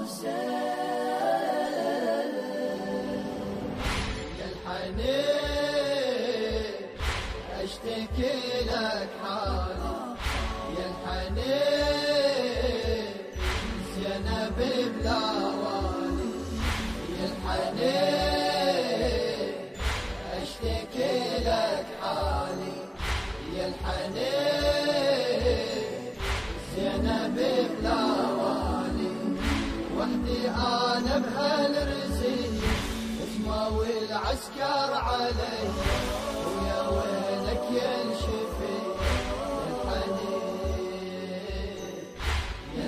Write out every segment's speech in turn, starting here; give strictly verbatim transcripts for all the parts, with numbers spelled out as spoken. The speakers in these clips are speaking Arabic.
يا الحنين اشتكي لك حالي يا الحنين زينب بلا والي يا الحنين اشتكي لك حالي يا الحنين زينب بلا والي وحدي انا بهالرزية اسماوي العسكر علي ويا ويلك ينشفي يا الحنين يا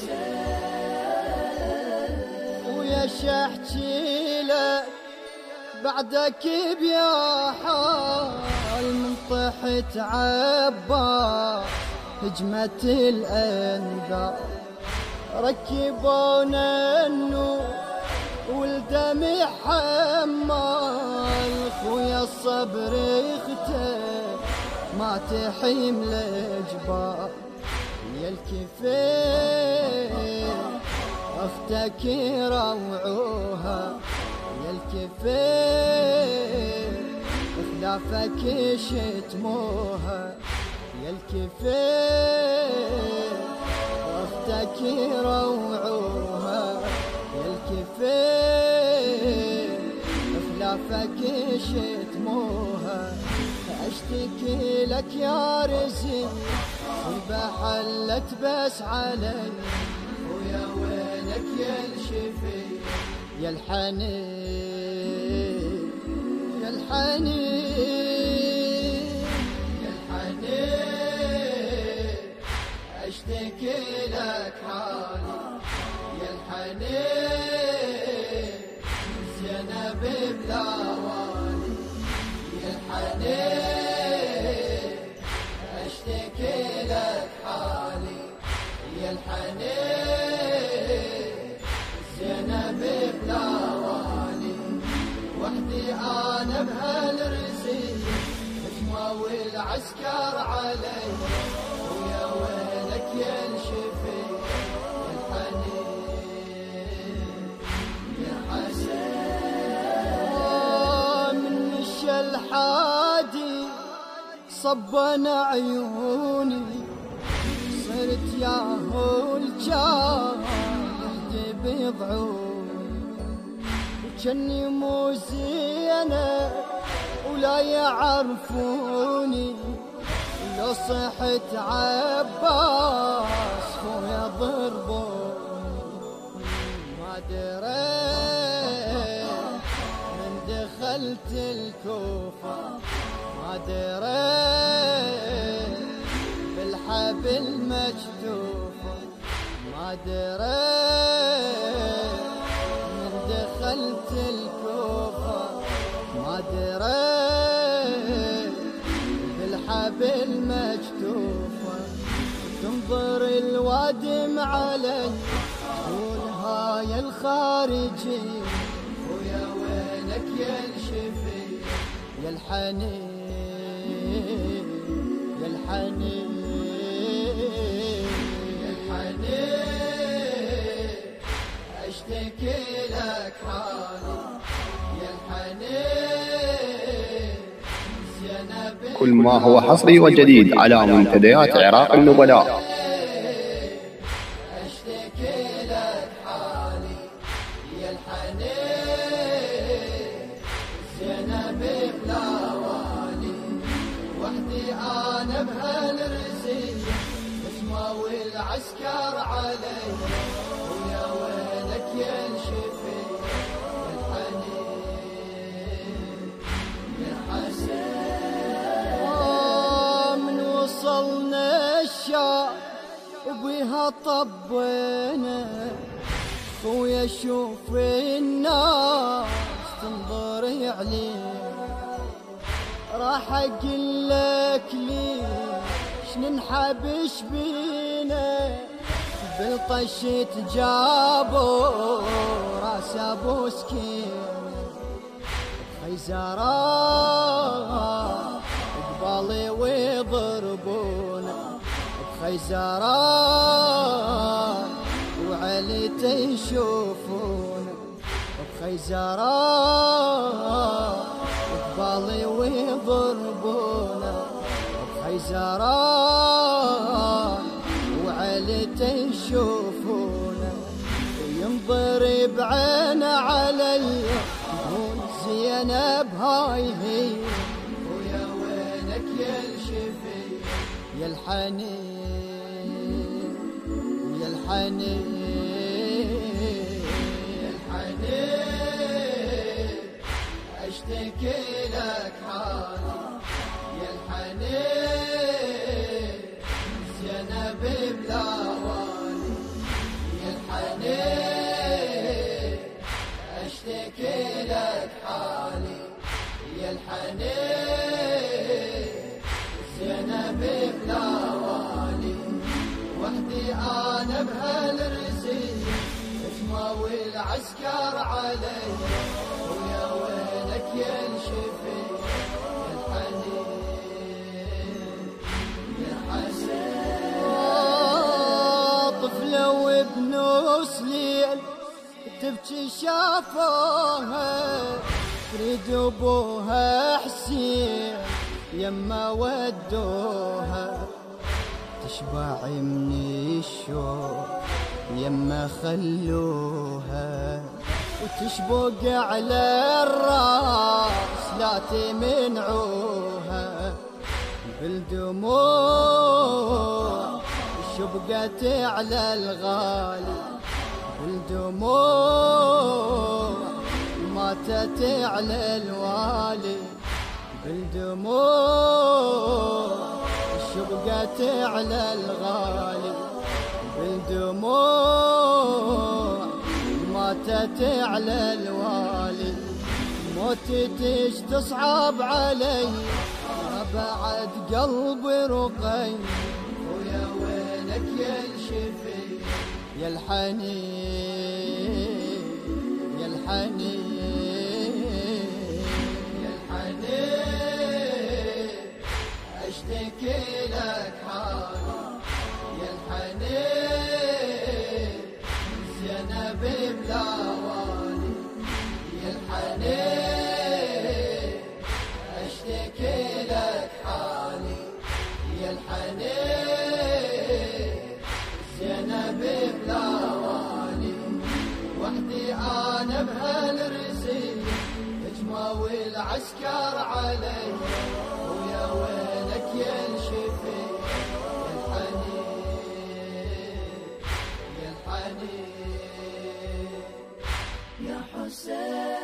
حسين ويا شحكي لك بعدك بيا حال من طحت عباس هجمة الأنبار ركبونا النور والدمع حمال خويا الصبر اختار ما تحيم الجبال يا الكفين اختك روعوها يا الكفين خلافك شتموها يا الكفين اختك روعوها يا الكفين خلافك شتموها اشتكي لك يا رزي صيبة حلت بس علي ويا وينك يا الشفي يا الحنين يا الحنين يا الحنين اشتكي لك حالي يا الحنين زينب بلا والي يا الحنين اشتكي لك حالي يا الحنين زينب بلا والي وحدي انا بهالرزية اسماوي العسكر علي ويا ويلك ينشفي يا الحنين يا حسين من الشلحادي صبنا عيوني صرت ياهو الجار يهدي بضعوني وجني مو زينة ولا يعرفوني لو صحت عباس خويا ضربوني ما دريت من دخلت الكوفة ما دريت بالحبل مجتوفة ما دريت من دخلت الكوفة ما دريت بالحبل مجتوفة تنظر الوادم علي تقول هاي الخارجي ويا وينك يا الشفي يا الحنين يا الحنين يا الحنين اشتكي لك حالي يا الحنين زينب كل ما هو حصري وجديد على منتديات عراق النبلاء. اشتكي لك حالي يا الحنين زينب بلا والي وحدي انا بهالرزية اسماوي العسكر علي ويا ويلك ينشفي يا الحنين يا حسين من وصلنا الشام وبيها طبينا خويا شوف الناس تنظر علينا راح اقول لك ليش ننحبش بينا بالطشت جابوا راس ابو سكين خيزران قبالي ويضربونا خيزران وعليته يشوفونه بخيزران قبالي ويضربونه بخيزران وعليته يشوفونه وينضرب عينه علي يقول زينب هاي هي ويا وينك يا الشفي يا الحنين يا الحنين يا الحنين اشتكي لك حالي يا الحنين زينب بلا والي يا الحنين اشتكي لك حالي يا الحنين زينب بلا والي وحدي انا بهالرزية اسماوي العسكر علي ويا وينك يا الشفي يا الحنين يا الحنين طفلة وبنص ليل تبكي شافوها تريد ابوها حسين يما ودوها تشبع من الشوق يما خلوها وتشبق على الراس لا تمنعوها بالدموع شبقت على الغالي بالدموع ماتت على الوالي بالدموع شبقت على الغالي بالدموع ماتت على الوالي موتتش تصعب علي ما بعد قلبي رقي ويا وينك يا الشفي يا الحنين يا الحنين يا الحنين اشتكي لك حالي يا الحنين زينب بلا والي يا الحنين اشتكي لك حالي يا الحنين زينب بلا والي وحدي انا بهالرزية اجماوي العسكر علي ويا وينك يا الشفي يا الحنين يا الحنين يا حسين.